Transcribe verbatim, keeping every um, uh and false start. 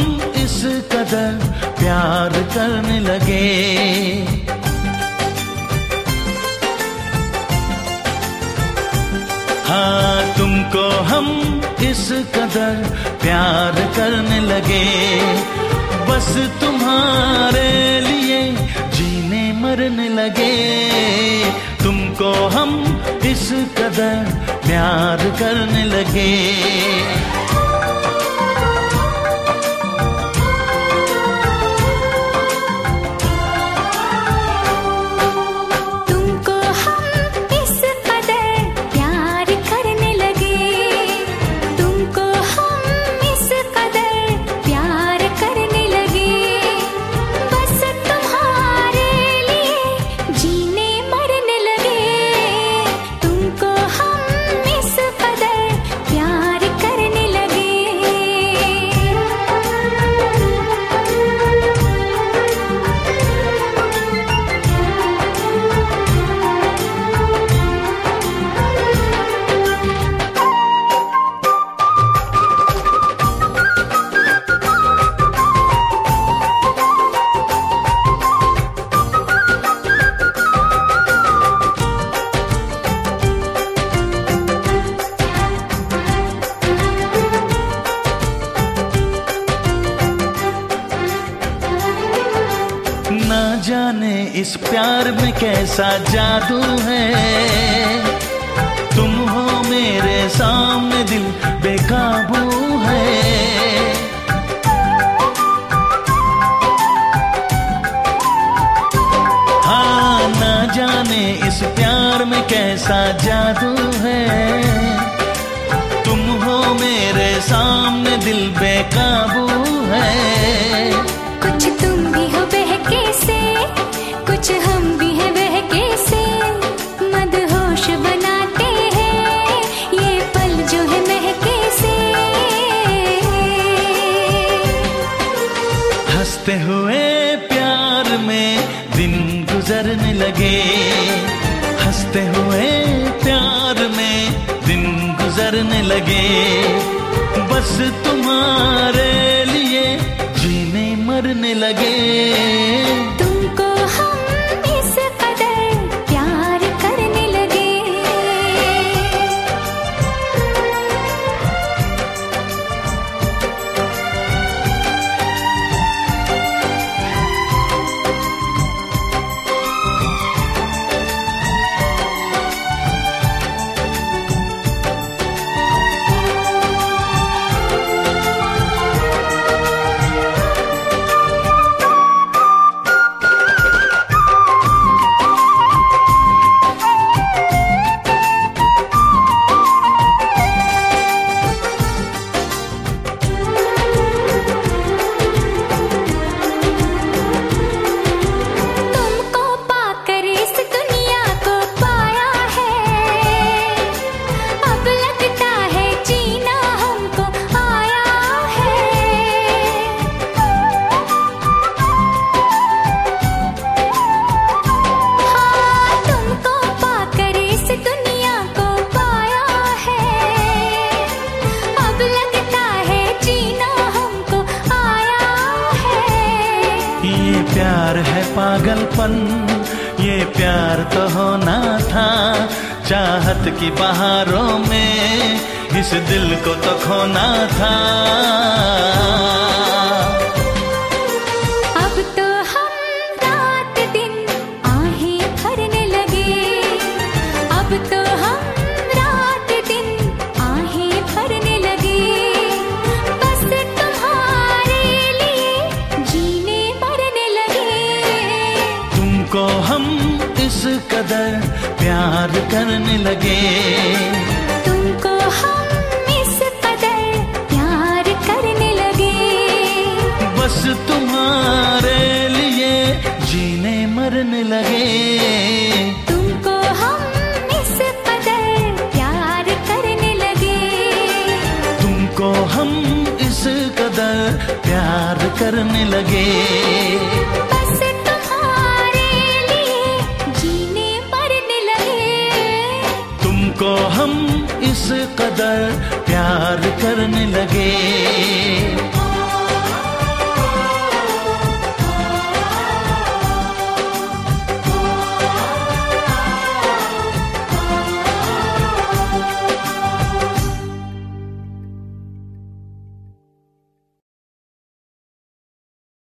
इस कदर प्यार करने लगे। हाँ, तुमको हम इस कदर प्यार करने लगे, बस तुम्हारे लिए जीने मरने लगे। तुमको हम इस कदर प्यार करने लगे। ना जाने इस प्यार में कैसा जादू है, तुम हो मेरे सामने दिल बेकाबू है। हाँ, ना जाने इस प्यार में कैसा जादू है, तुम हो मेरे सामने दिल बेकाबू है। कुछ तुम भी हो बहके से, कुछ हम भी हैं बहके से, मदहोश बनाते हैं ये पल जो है महके से। हंसते हुए प्यार में दिन गुजरने लगे, हंसते हुए प्यार में दिन गुजरने लगे, बस तुम्हारे लिए जीने मरने लगे। तुमको हम इस कदर प्यार करने लगे। प्यार है पागलपन, ये प्यार तो होना था, चाहत की बहारों में इस दिल को तो खोना था। अब तो हम रात दिन आहें भरने लगे, अब तो हम रात दिन आहें भरने लगे, बस तुम्हारे लिए जीने मरने लगे। तुमको हम इस कदर प्यार करने लगे, तुमको हम इस कदर प्यार करने लगे, बस तुम्हारे लिए जीने मरने लगे। तुमको हम इस कदर प्यार करने लगे, तुमको हम इस कदर प्यार करने लगे, बस तुम्हारे लिए जीने मरने लगे। तुमको हम इस कदर प्यार करने लगे।